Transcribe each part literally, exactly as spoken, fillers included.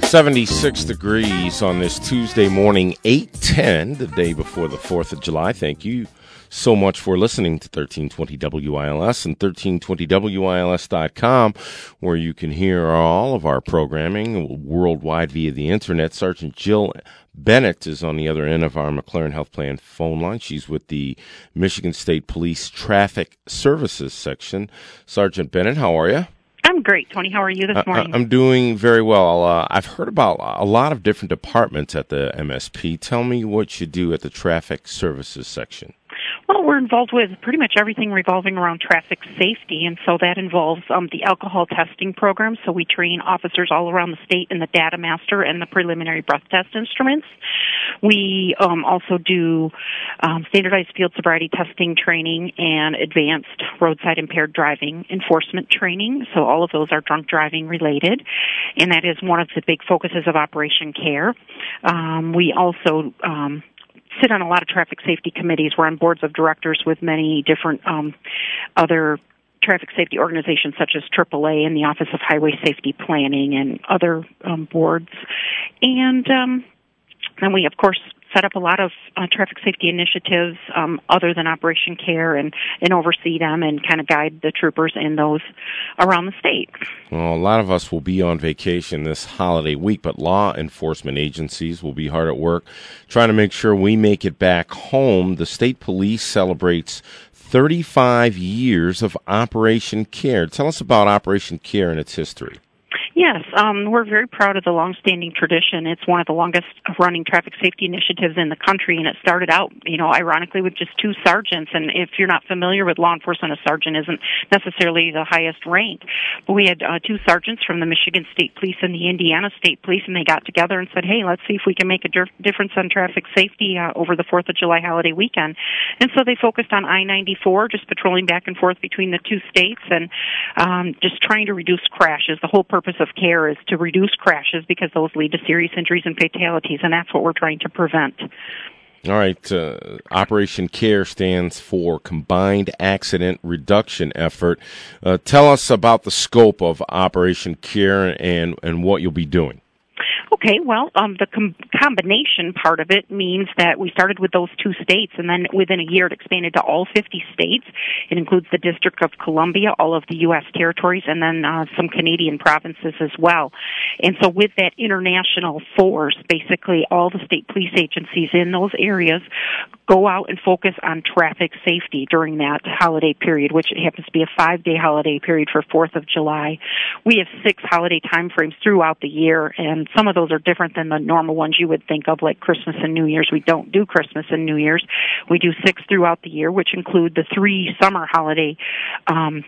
seventy-six degrees on this Tuesday morning, eight ten, the day before the fourth of July. Thank you so much for listening to thirteen twenty W I L S and thirteen twenty W I L S dot com, where you can hear all of our programming worldwide via the Internet. Sergeant Jill Bennett is on the other end of our McLaren Health Plan phone line. She's with the Michigan State Police Traffic Services section. Sergeant Bennett, how are you? I'm great, Tony. How are you this morning? Uh, I'm doing very well. Uh, I've heard about a lot of different departments at the M S P. Tell me what you do at the Traffic Services section. Well, we're involved with pretty much everything revolving around traffic safety, and so that involves um, the alcohol testing program. So we train officers all around the state in the data master and the preliminary breath test instruments. We um, also do um, standardized field sobriety testing training and advanced roadside impaired driving enforcement training. So all of those are drunk driving related, and that is one of the big focuses of Operation CARE. Um, we also um, sit on a lot of traffic safety committees. We're on boards of directors with many different um, other traffic safety organizations such as triple A and the Office of Highway Safety Planning and other um, boards. And um, then we, of course, set up a lot of uh, traffic safety initiatives um, other than Operation CARE and, and oversee them and kind of guide the troopers in those around the state. Well, a lot of us will be on vacation this holiday week, but law enforcement agencies will be hard at work trying to make sure we make it back home. The state police celebrates thirty-five years of Operation CARE. Tell us about Operation CARE and its history. Yes, um, we're very proud of the longstanding tradition. It's one of the longest-running traffic safety initiatives in the country, and it started out, you know, ironically, with just two sergeants. And if you're not familiar with law enforcement, a sergeant isn't necessarily the highest rank. But we had uh, two sergeants from the Michigan State Police and the Indiana State Police, and they got together and said, hey, let's see if we can make a dif- difference on traffic safety uh, over the fourth of July holiday weekend. And so they focused on I ninety-four, just patrolling back and forth between the two states and um, just trying to reduce crashes. The whole purpose of CARE is to reduce crashes because those lead to serious injuries and fatalities, and that's what we're trying to prevent. All right. Uh, Operation CARE stands for Combined Accident Reduction Effort. Uh, tell us about the scope of Operation CARE and, and what you'll be doing. Okay, well, um, the com- combination part of it means that we started with those two states, and then within a year it expanded to all fifty states. It includes the District of Columbia, all of the U S territories, and then uh, some Canadian provinces as well. And so with that international force, basically all the state police agencies in those areas go out and focus on traffic safety during that holiday period, which happens to be a five-day holiday period for fourth of July. We have six holiday time frames throughout the year, and some of those are different than the normal ones you would think of, like Christmas and New Year's. We don't do Christmas and New Year's. We do six throughout the year, which include the three summer holiday um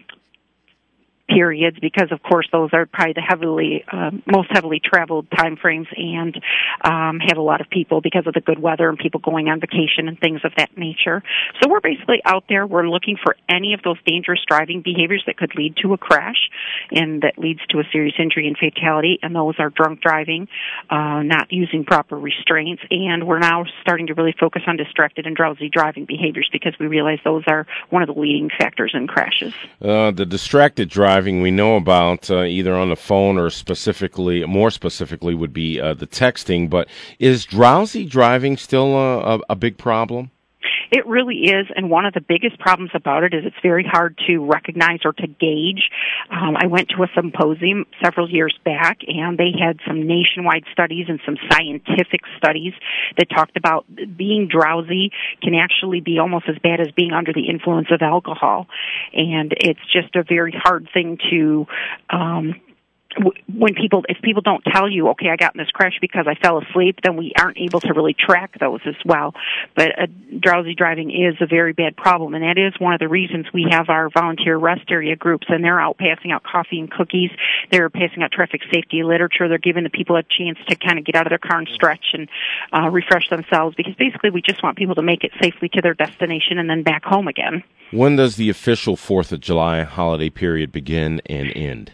periods, because of course those are probably the heavily uh, most heavily traveled time frames and um, have a lot of people because of the good weather and people going on vacation and things of that nature. So we're basically out there, we're looking for any of those dangerous driving behaviors that could lead to a crash and that leads to a serious injury and fatality, and those are drunk driving, uh, not using proper restraints, and we're now starting to really focus on distracted and drowsy driving behaviors because we realize those are one of the leading factors in crashes. Uh, the distracted driving we know about uh, either on the phone or specifically, more specifically, would be uh, the texting. But is drowsy driving still a, a, a big problem? It really is, and one of the biggest problems about it is it's very hard to recognize or to gauge. Um, I went to a symposium several years back, and they had some nationwide studies and some scientific studies that talked about being drowsy can actually be almost as bad as being under the influence of alcohol. And it's just a very hard thing to um when people, if people don't tell you, okay, I got in this crash because I fell asleep, then we aren't able to really track those as well. But uh, drowsy driving is a very bad problem, and that is one of the reasons we have our volunteer rest area groups, and they're out passing out coffee and cookies. They're passing out traffic safety literature. They're giving the people a chance to kind of get out of their car and stretch and uh, refresh themselves, because basically we just want people to make it safely to their destination and then back home again. When does the official fourth of July holiday period begin and end?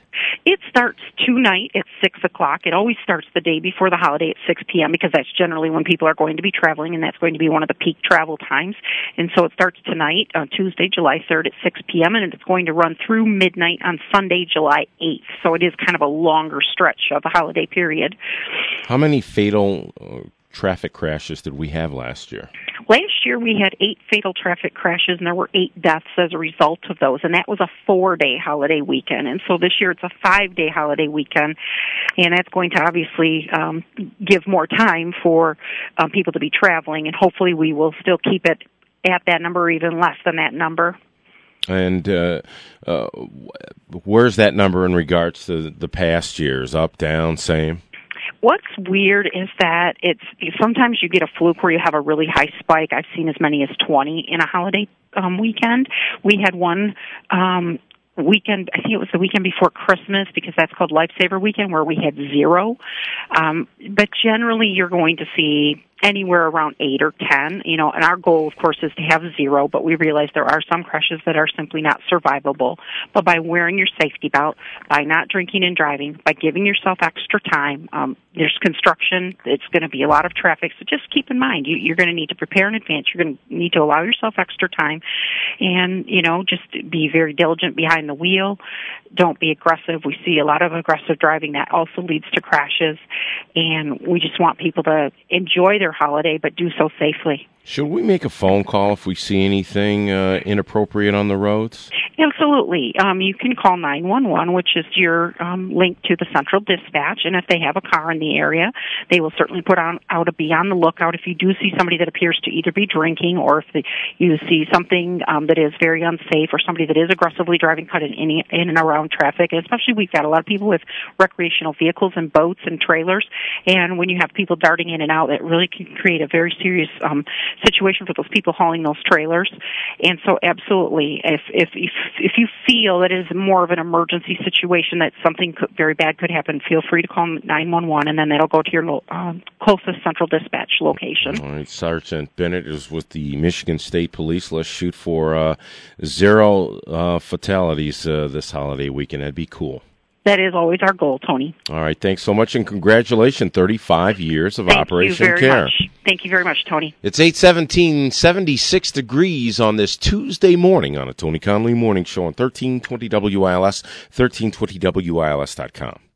It starts tonight at six o'clock. It always starts the day before the holiday at six p.m. because that's generally when people are going to be traveling, and that's going to be one of the peak travel times. And so it starts tonight, on Tuesday, July third at six p.m., and it's going to run through midnight on Sunday, July eighth. So it is kind of a longer stretch of the holiday period. How many fatal uh, traffic crashes did we have last year? Last year we had eight fatal traffic crashes, and there were eight deaths as a result of those, and that was a four-day holiday weekend. And so this year it's a five-day holiday weekend, and that's going to obviously um, give more time for um, people to be traveling, and hopefully we will still keep it at that number or even less than that number. And uh, uh, where's that number in regards to the past years? Up, down, same? What's weird is that it's sometimes you get a fluke where you have a really high spike. I've seen as many as twenty in a holiday um, weekend. We had one um, weekend, I think it was the weekend before Christmas, because that's called Lifesaver Weekend, where we had zero. Um, but generally you're going to see anywhere around eight or ten, you know, and our goal, of course, is to have zero, but we realize there are some crashes that are simply not survivable. But by wearing your safety belt, by not drinking and driving, by giving yourself extra time, um, there's construction, it's going to be a lot of traffic, so just keep in mind, you, you're going to need to prepare in advance, you're going to need to allow yourself extra time, and, you know, just be very diligent behind the wheel. Don't be aggressive. We see a lot of aggressive driving that also leads to crashes, and we just want people to enjoy their holiday, but do so safely. Should we make a phone call if we see anything uh, inappropriate on the roads? Absolutely. Um, you can call nine one one, which is your um, link to the central dispatch, and if they have a car in the area, they will certainly put on out a be on the lookout if you do see somebody that appears to either be drinking, or if the, you see something um, that is very unsafe, or somebody that is aggressively driving, cut in, in, in and around traffic. And especially we've got a lot of people with recreational vehicles and boats and trailers, and when you have people darting in and out, it really can create a very serious um, situation for those people hauling those trailers. And so absolutely, if if if, if you feel that it is more of an emergency situation, that something could, very bad could happen, feel free to call nine one one, and then that'll go to your um, closest central dispatch location. All right, Sergeant Bennett is with the Michigan State Police. Let's shoot for uh, zero uh, fatalities uh, this holiday weekend. That'd be cool. That is always our goal, Tony. All right, thanks so much, and congratulations, thirty-five years of Thank Operation you very Care. Much. Thank you very much, Tony. It's eight seventeen, seventy-six degrees on this Tuesday morning on a Tony Conley Morning Show on thirteen twenty W I L S, thirteen twenty W I L S dot com.